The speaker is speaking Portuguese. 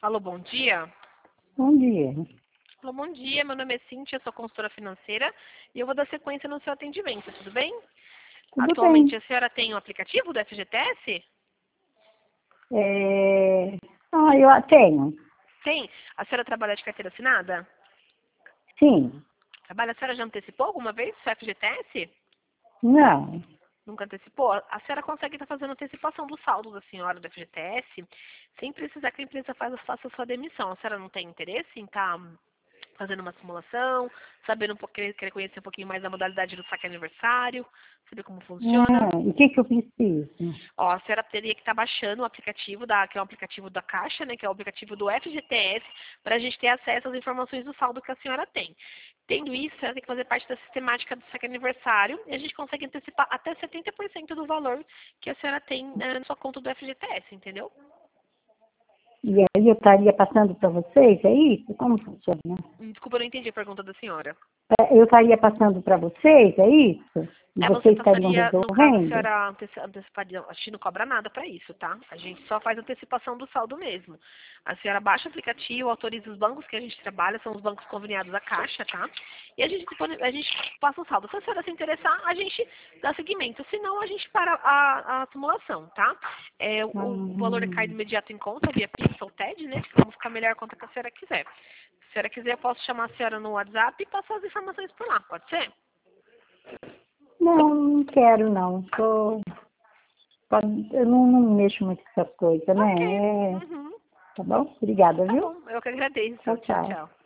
Alô, bom dia. Bom dia. Alô, bom dia. Meu nome é Cíntia, sou consultora financeira e eu vou dar sequência no seu atendimento, tudo bem? Tudo Atualmente bem. a senhora tem o aplicativo do FGTS? Eu tenho. Tem. A senhora trabalha de carteira assinada? Sim. Trabalha, a senhora já antecipou alguma vez o seu FGTS? Não. Nunca antecipou? A senhora consegue estar fazendo antecipação do saldo da senhora do FGTS sem precisar que a empresa faça a sua demissão. A senhora não tem interesse em estar fazendo uma simulação, sabendo querer conhecer um pouquinho mais da modalidade do saque aniversário, saber como funciona? E o que eu preciso? Ó, a senhora teria que estar baixando o aplicativo, que é o aplicativo da Caixa, né, que é o aplicativo do FGTS, para a gente ter acesso às informações do saldo que a senhora tem. Tendo isso, a senhora tem que fazer parte da sistemática do saque aniversário e a gente consegue antecipar até 70% do valor que a senhora tem na sua conta do FGTS, entendeu? E aí eu estaria passando para vocês, é isso? Como funciona? Desculpa, eu não entendi a pergunta da senhora. Eu estaria passando para vocês, é isso? E Você vocês estariam passaria, no caso, a resolvendo? senhora anteciparia, a gente não cobra nada para isso, tá? A gente só faz antecipação do saldo mesmo. A senhora baixa o aplicativo, autoriza os bancos que a gente trabalha, são os bancos conveniados à Caixa, tá? E a gente passa o saldo. Se a senhora se interessar, a gente dá seguimento. Se não, a gente para a simulação, tá? O valor cai de Hum, imediato em conta, via Pix ou TED, né? Vamos ficar melhor a conta que a senhora quiser. Se a senhora quiser, eu posso chamar a senhora no WhatsApp e passar as informações por lá, pode ser? não quero, não. Eu não mexo muito com essas coisas, Ok. né? Uhum. Tá bom? Obrigada, Tá viu? bom, eu que agradeço. Tchau, Tchau, tchau. tchau.